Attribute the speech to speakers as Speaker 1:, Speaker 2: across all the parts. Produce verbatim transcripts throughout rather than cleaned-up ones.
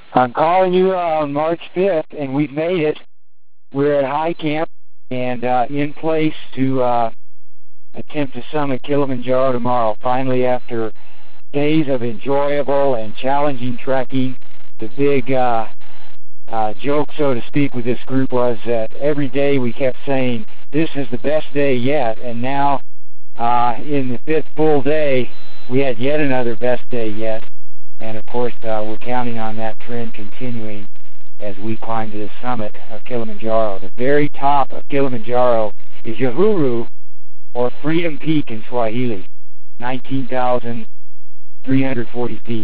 Speaker 1: I'm calling you uh, on March fifth, and we've made it. We're at High Camp and uh, in place to uh, attempt to summit Kilimanjaro tomorrow. Finally, after days of enjoyable and challenging trekking, the big uh, uh, joke, so to speak, with this group was that every day we kept saying, this is the best day yet, and now uh, in the fifth full day, we had yet another best day yet. And of course, uh, we're counting on that trend continuing as we climb to the summit of Kilimanjaro. The very top of Kilimanjaro is Uhuru, or Freedom Peak in Swahili, nineteen thousand three hundred forty feet.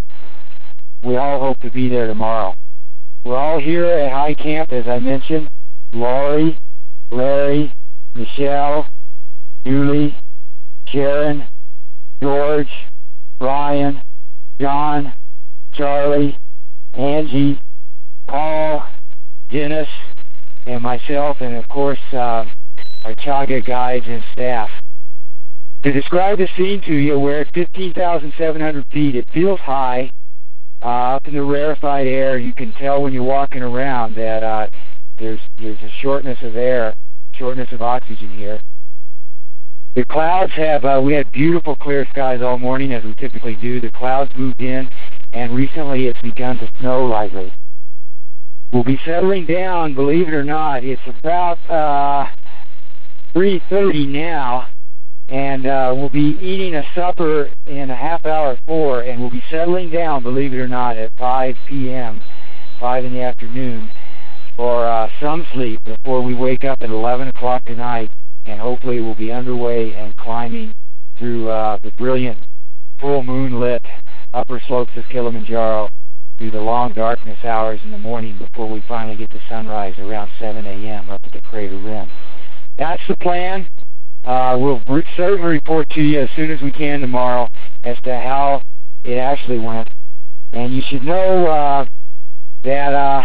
Speaker 1: We all hope to be there tomorrow. We're all here at High Camp, as I mentioned. Laurie, Larry, Michelle, Julie, Sharon, George, Brian, John, Charlie, Angie, Paul, Dennis, and myself, and of course uh, our Chaga guides and staff. To describe the scene to you, we're at fifteen thousand seven hundred feet. It feels high. Uh, up in the rarefied air, you can tell when you're walking around that uh, there's, there's a shortness of air, shortness of oxygen here. The clouds have, uh, we had beautiful clear skies all morning, as we typically do. The clouds moved in, and recently it's begun to snow lightly. We'll be settling down, believe it or not. It's about uh, three thirty now, and uh, we'll be eating a supper in a half hour four, and we'll be settling down, believe it or not, at five p m, five in the afternoon, for uh, some sleep before we wake up at eleven o'clock tonight. And hopefully we'll be underway and climbing through uh, the brilliant full moon-lit upper slopes of Kilimanjaro through the long darkness hours in the morning before we finally get to sunrise around seven a m up at the crater rim. That's the plan. Uh, we'll re certainly report to you as soon as we can tomorrow as to how it actually went. And you should know uh, that uh,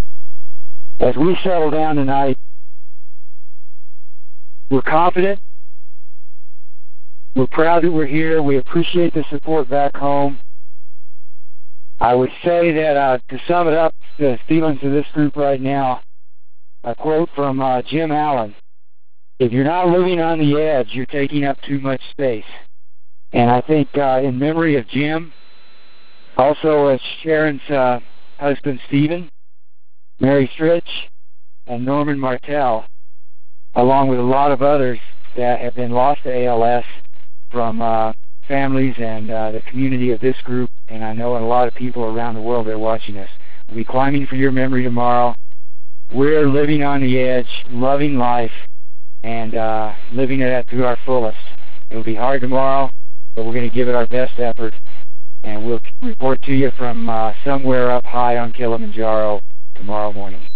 Speaker 1: as we settle down tonight, we're confident. We're proud that we're here. We appreciate the support back home. I would say that uh, to sum it up, the feelings of this group right now, a quote from uh, Jim Allen: if you're not living on the edge, you're taking up too much space. And I think uh, in memory of Jim, also as Sharon's uh, husband Stephen, Mary Stritch, and Norman Martell, along with a lot of others that have been lost to A L S from uh, families and uh, the community of this group, and I know a lot of people around the world that are watching us. We'll be climbing for your memory tomorrow. We're living on the edge, loving life, and uh, living it to our fullest. It'll be hard tomorrow, but we're going to give it our best effort, and we'll report to you from uh, somewhere up high on Kilimanjaro tomorrow morning.